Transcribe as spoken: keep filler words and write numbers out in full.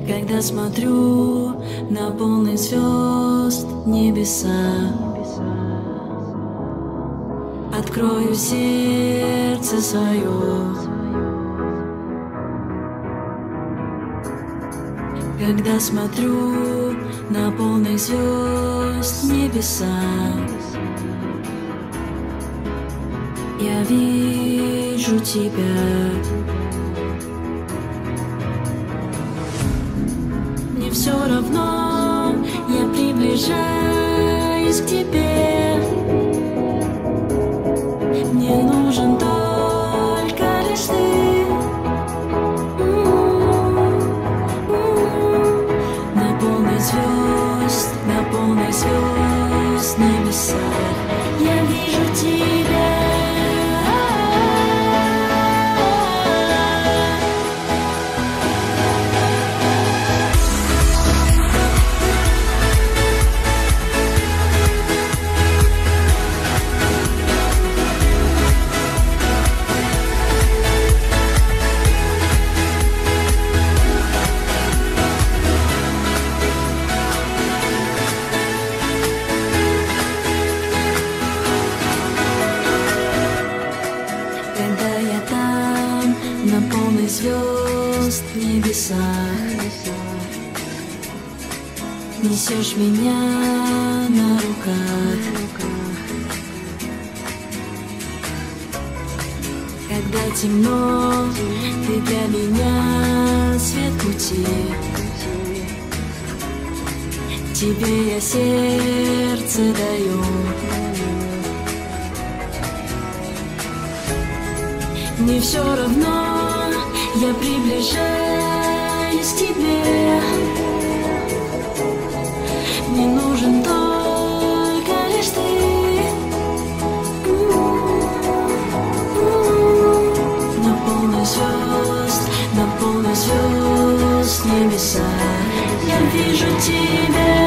Когда смотрю на полный звезд небеса, открою сердце свое. Когда смотрю на полный звезд небеса, я вижу тебя. Мне все равно, я приближаюсь к тебе. Мне нужен только лишь ты. На полный звезд, на полный звезд небеса я вижу тебя. Когда я там, на полный звезд небесах, несешь меня на руках. Когда темно, ты для меня свет пути. Тебе я сердце даю. Мне все равно, я приближаюсь к тебе. Мне нужен только лишь ты. На полный звезд, на полный звезд небеса я вижу тебя.